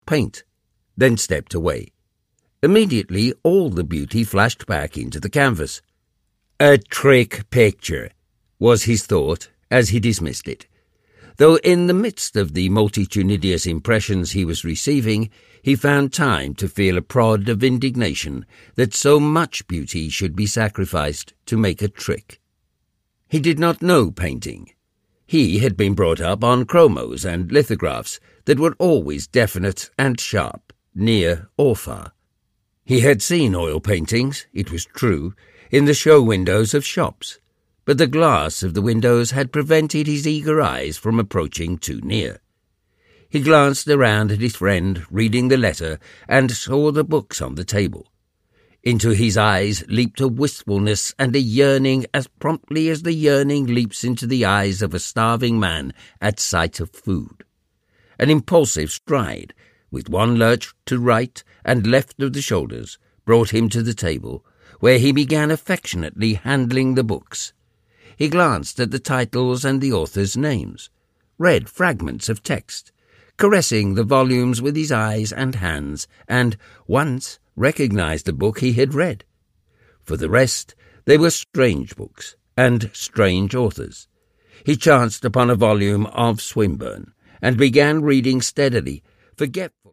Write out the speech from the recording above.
paint, then stepped away. Immediately all the beauty flashed back into the canvas. A trick picture, was his thought as he dismissed it, though in the midst of the multitudinous impressions he was receiving, he found time to feel a prod of indignation that so much beauty should be sacrificed to make a trick. He did not know painting. He had been brought up on chromos and lithographs that were always definite and sharp, near or far. He had seen oil paintings, it was true, in the show windows of shops, but the glass of the windows had prevented his eager eyes from approaching too near. He glanced around at his friend, reading the letter, and saw the books on the table. Into his eyes leaped a wistfulness and a yearning as promptly as the yearning leaps into the eyes of a starving man at sight of food. An impulsive stride, with one lurch to right and left of the shoulders, brought him to the table, where he began affectionately handling the books. He glanced at the titles and the authors' names, read fragments of text, caressing the volumes with his eyes and hands, and once recognized the book he had read. For the rest, they were strange books and strange authors. He chanced upon a volume of Swinburne, and began reading steadily, forgetful